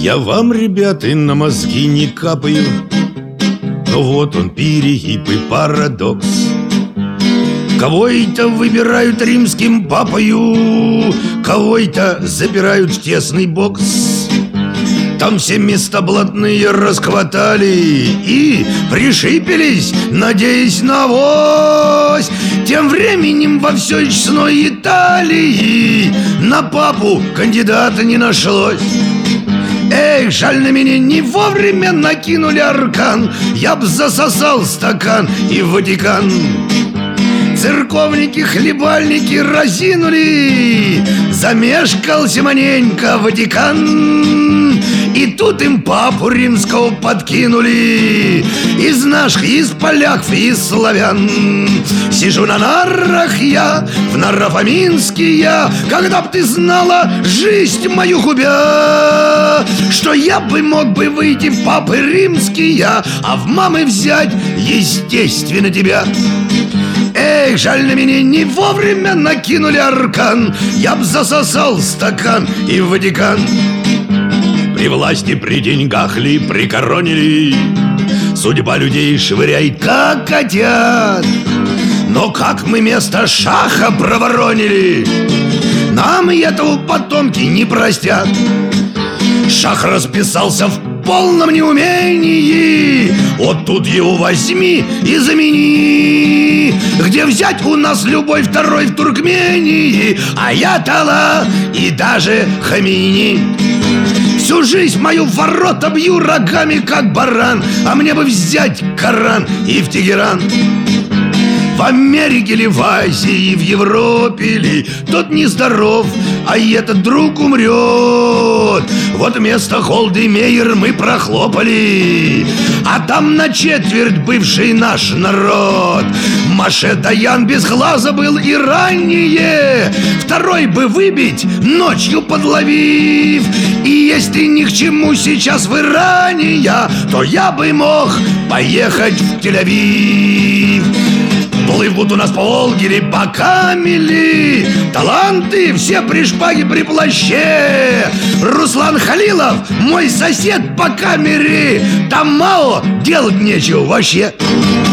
Я вам, ребята, на мозги не капаю, но вот он перегиб и парадокс. Кого-то выбирают римским папою, кого-то запирают в тесный бокс. Там все места блатные расхватали и пришипелись, надеясь на авось. Тем временем во всей честной Италии на папу кандидата не нашлось. Эх, жаль, на меня не вовремя накинули аркан, я б засосал стакан и в Ватикан. Церковники, хлебальники разинули, замешкался маненько Ватикан. И тут им папу римского подкинули из наших, из поляков, из славян. Сижу на нарах я, в Нарафаминске я, когда б ты знала жизнь мою губя, что я бы мог бы выйти в папы римские, а в мамы взять, естественно, тебя. Эх, жаль, на меня не вовремя накинули аркан, я б засосал стакан и в Ватикан. При власти, при деньгах ли, при короне ли, судьба людей швыряет, как хотят. Но как мы место шаха проворонили, нам и этого потомки не простят. Шах расписался в полном неумении, вот тут его возьми и замени. Где взять у нас любой второй в Туркмении, аятолла и даже Хамини. Всю жизнь мою в ворота бью рогами, как баран, а мне бы взять Коран и в Тегеран. В Америке ли, в Азии, в Европе ли, тот нездоров, а этот друг умрет. Вот вместо Холдемейер мы прохлопали, а там на четверть бывший наш народ. Маше Даян без глаза был и ранее, второй бы выбить, ночью подловив. И если ни к чему сейчас в Иране я, то я бы мог поехать в Тель-Авив. Плывут у нас по Волге ли, по Камели, таланты все при шпаге, при плаще. Руслан Халилов, мой сосед по камере, там мало делать нечего вообще.